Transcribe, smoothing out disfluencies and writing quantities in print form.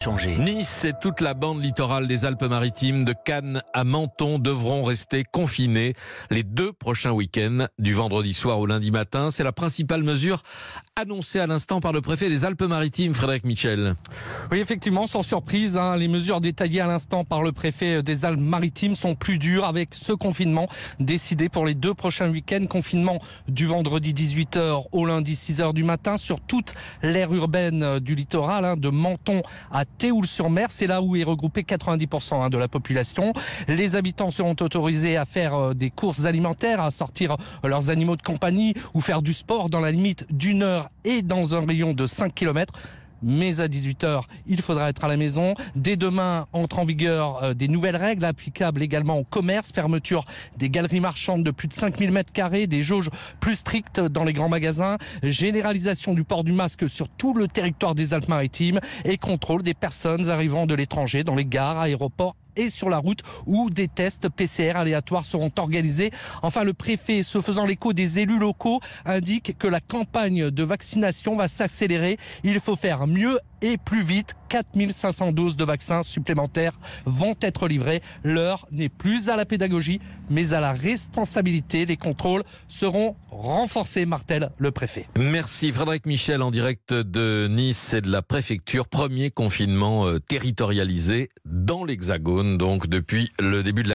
Nice et toute la bande littorale des Alpes-Maritimes, de Cannes à Menton, devront rester confinés les 2 prochains week-ends, du vendredi soir au lundi matin. C'est la principale mesure annoncée à l'instant par le préfet des Alpes-Maritimes, Frédéric Michel. Oui, effectivement, sans surprise, les mesures détaillées à l'instant par le préfet des Alpes-Maritimes sont plus dures avec ce confinement décidé pour les 2 prochains week-ends. Confinement du vendredi 18h au lundi 6h du matin sur toute l'aire urbaine du littoral, de Menton à Théoul-sur-Mer. C'est là où est regroupé 90% de la population. Les habitants seront autorisés à faire des courses alimentaires, à sortir leurs animaux de compagnie ou faire du sport dans la limite d'1 heure et dans un rayon de 5 km. Mais à 18h, il faudra être à la maison. Dès demain, entrent en vigueur des nouvelles règles applicables également au commerce. Fermeture des galeries marchandes de plus de 5000 m², des jauges plus strictes dans les grands magasins, généralisation du port du masque sur tout le territoire des Alpes-Maritimes et contrôle des personnes arrivant de l'étranger dans les gares, aéroports et sur la route où des tests PCR aléatoires seront organisés. Enfin, le préfet, se faisant l'écho des élus locaux, indique que la campagne de vaccination va s'accélérer. Il faut faire mieux et plus vite. 4500 doses de vaccins supplémentaires vont être livrées. L'heure n'est plus à la pédagogie, mais à la responsabilité. Les contrôles seront renforcés, martèle le préfet. Merci Frédéric Michel en direct de Nice et de la préfecture. Premier confinement territorialisé dans l'Hexagone, donc depuis le début de la